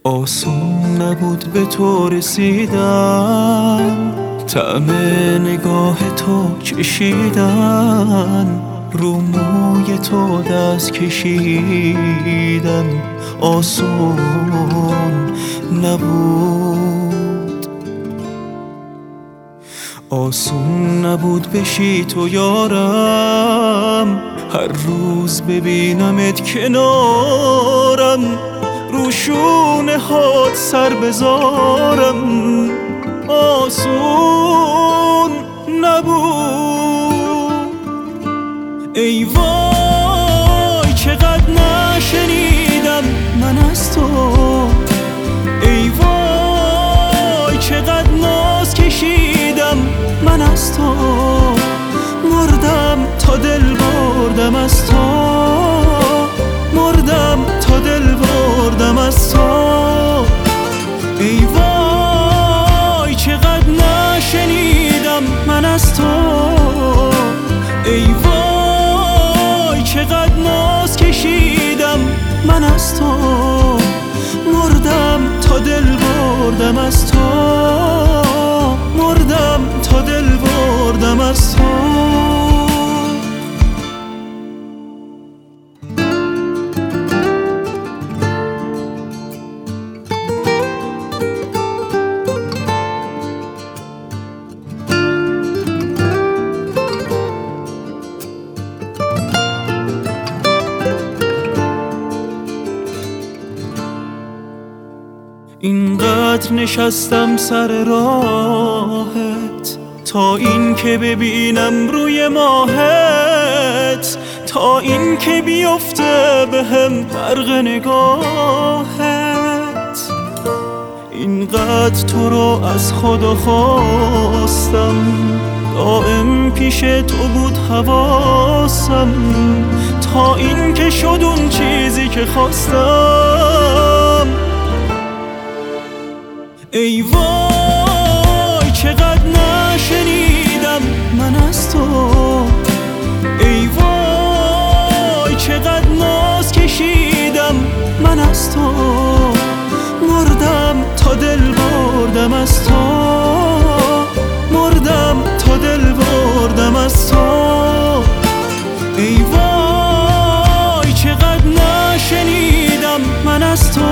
آسون نبود به تو رسیدن، طعم نگاه تو چشیدن، رو موی تو دست کشیدن آسون نبود. آسون نبود بشی تو یارم، هر روز ببینمت کنارم، رو شونه هات سر بذارم آسون نبود. ای وای چقدر نشنیدم من از تو، ای وای چقدر ناز کشیدم من از تو، مردم تا دل بردم از تو، مردم تا دل بردم از تو. ای وای چقدر نشنیدم من از تو، ای وای چقدر ناز کشیدم من از تو، مردم تا دل بردم از تو، مردم تا دل بردم از تو. اینقدر نشستم سر راهت تا این که ببینم روی ماهت، تا این که بیفته بهم برق نگاهت. اینقدر تو رو از خدا خواستم، دائم پیش تو بود حواسم، تا این که شد اون چیزی که خواستم. ای وای چقدر نشنیدم من از تو، ای وای چقدر ناز کشیدم من از تو، مردم تا دل بردم از تو، مردم تا دل بردم از تو. ای وای چقدر نشنیدم من از تو،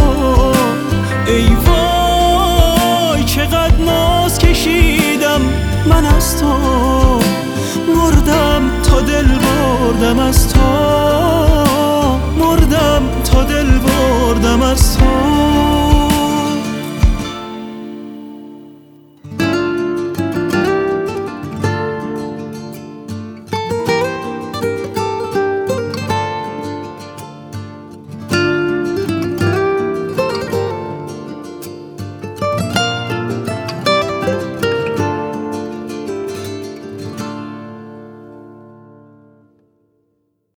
ای وای چقدر ناز کشیدم من از تو، مردم تا دل بردم از تو،